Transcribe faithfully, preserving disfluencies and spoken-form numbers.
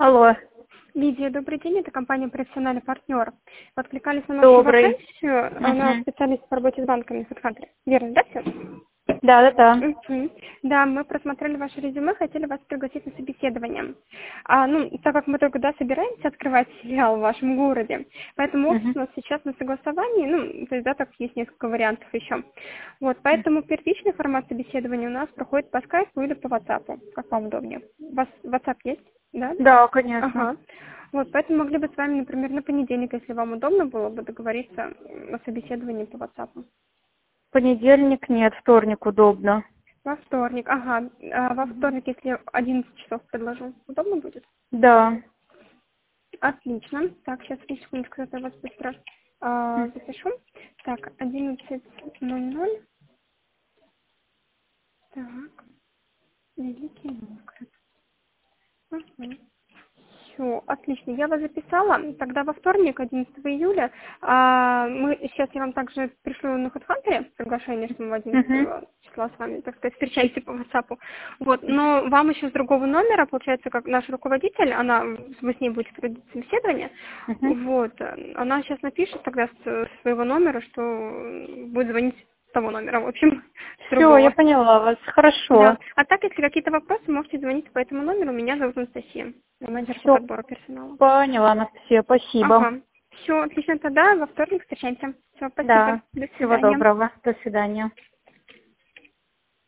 Алло. Лидия, добрый день, это компания «Профессиональный партнер». Вы откликались на нашу Добрый. вакансию, она Мгм. специалист по работе с банками, HeadHunter. Верно, да, все? Да, да, да. Мгм. Да, мы просмотрели ваше резюме, хотели вас пригласить на собеседование. А, ну, так как мы только да, собираемся открывать филиал в вашем городе, поэтому офис Мгм. у нас сейчас на согласовании, ну, то есть, да, так есть несколько вариантов еще. Вот, поэтому первичный формат собеседования у нас проходит по скайпу или по ватсапу, как вам удобнее. У вас WhatsApp есть, да? Да, конечно. Ага. Вот, поэтому могли бы с вами, например, на понедельник, если вам удобно было бы договориться о собеседовании по WhatsApp. Понедельник нет, вторник удобно. Во вторник, ага. А во вторник, если одиннадцать часов предложу, удобно будет? Да. Отлично. Так, сейчас, секундочку, я вас быстро а, М. запишу. Так, одиннадцать ноль ноль. Так, Великий Новгород. Ага. Все, отлично. Я вас записала. Тогда во вторник, одиннадцатого июля, а, мы сейчас я вам также пришлю на HeadHunter приглашение, что мы в Мгм. одиннадцатого числа с вами, так сказать, встречаемся по WhatsApp. Вот, но вам еще с другого номера, получается, как наш руководитель, она, вы с ней будете проводить собеседование, Мгм. вот, она сейчас напишет тогда с с своего номера, что будет звонить с того номера, в общем, с Все, я другого. поняла вас. Да. Хорошо. А так, если какие-то вопросы, можете звонить по этому номеру. Меня зовут Анастасия, я менеджер по Все, подбору персонала. поняла, Анастасия. Спасибо. Ага. Все, отлично, тогда во вторник встречаемся. Все, спасибо. Да. До Всего свидания. доброго. До свидания.